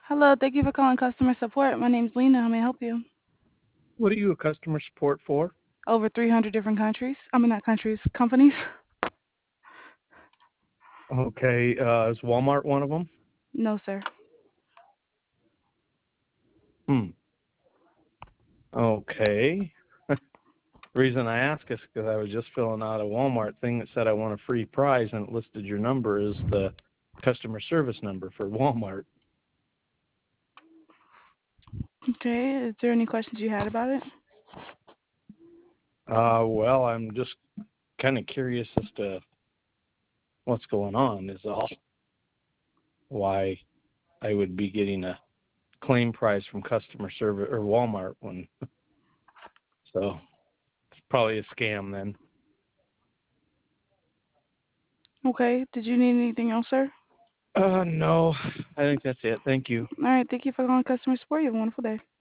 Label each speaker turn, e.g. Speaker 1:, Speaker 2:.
Speaker 1: Hello, thank you for calling customer support. My name's Lena. How may I help you?
Speaker 2: What are you a customer support for?
Speaker 1: Over 300 different countries. I mean, not countries, companies.
Speaker 2: Okay, is Walmart one of them?
Speaker 1: No, sir.
Speaker 2: Hmm. Okay. Reason I ask is because I was just filling out a Walmart thing that said I want a free prize, and it listed your number as the customer service number for Walmart.
Speaker 1: Okay, is there any questions you had about it?
Speaker 2: Well, I'm just kind of curious as to what's going on. Is all why I would be getting a claim prize from customer service or Walmart when so it's probably a scam then.
Speaker 1: Okay, did you need anything else, sir?
Speaker 2: No, I think that's it. Thank you.
Speaker 1: All right, thank you for calling customer support. You have a wonderful day.